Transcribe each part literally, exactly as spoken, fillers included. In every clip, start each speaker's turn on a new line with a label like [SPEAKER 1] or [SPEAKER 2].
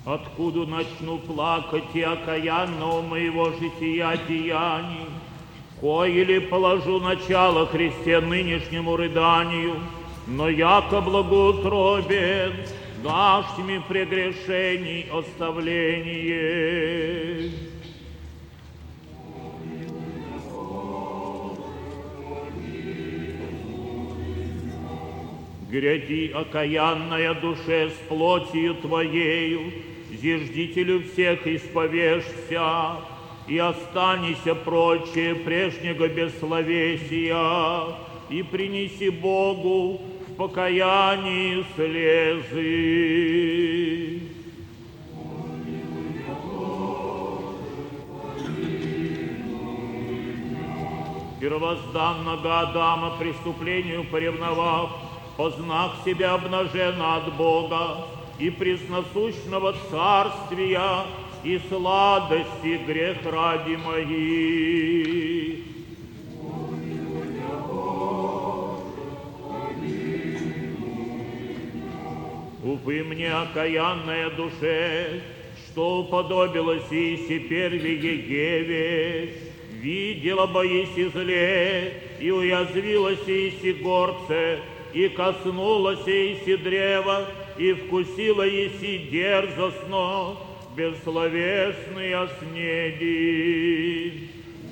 [SPEAKER 1] Откуда начну плакать и окаянного моего жития деяний? Кое ли положу начало Христе нынешнему рыданию, но яко благоутробен, дашь мне прегрешений оставление. Гряди, окаянная душе, с плотью Твоею, зиждителю всех исповешься, и останься прочее прежнего бессловесия, и принеси Богу в покаянии слезы. Первозданного Адама преступлению поревновав, познав себя обнаженно от Бога и пресносущного царствия и сладости грех ради моих. Увы мне, окаянная душе, что уподобилось Иси первее Еве, видела боиси зле, и уязвилась Иси горце, и коснулась Иси древа, и вкусила Иси дерзостно, бессловесные снеди.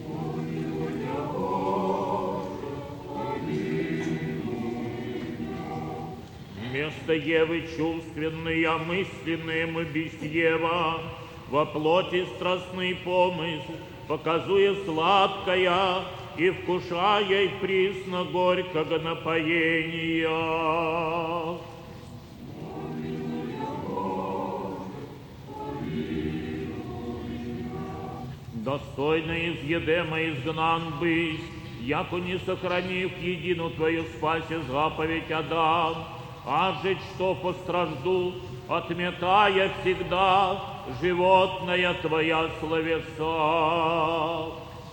[SPEAKER 1] Вместо Евы чувственные, мысленные мы без Ева, во плоти страстный помысл, показуя сладкая, и вкушая присно горького напоения. Достойно изъедема изгнан быть, яко не сохранив едину Твою спасе заповедь Адам, а жить что постражду, отметая всегда животная Твоя словеса.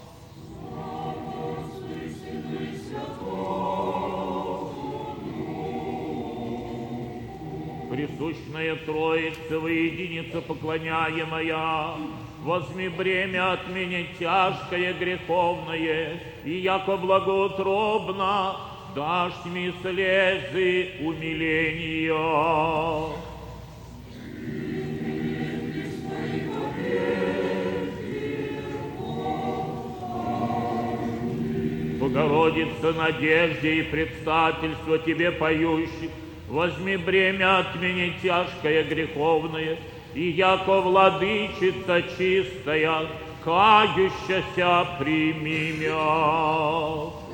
[SPEAKER 1] Присущная Троица, воединица поклоняемая, возьми бремя от меня тяжкое греховное, и яко благоутробно дашь мне слезы умиления. Богородица, надежде и предстательство Тебе поющих, возьми бремя от меня тяжкое греховное, и яко владычица чистая, кающаяся прими мя.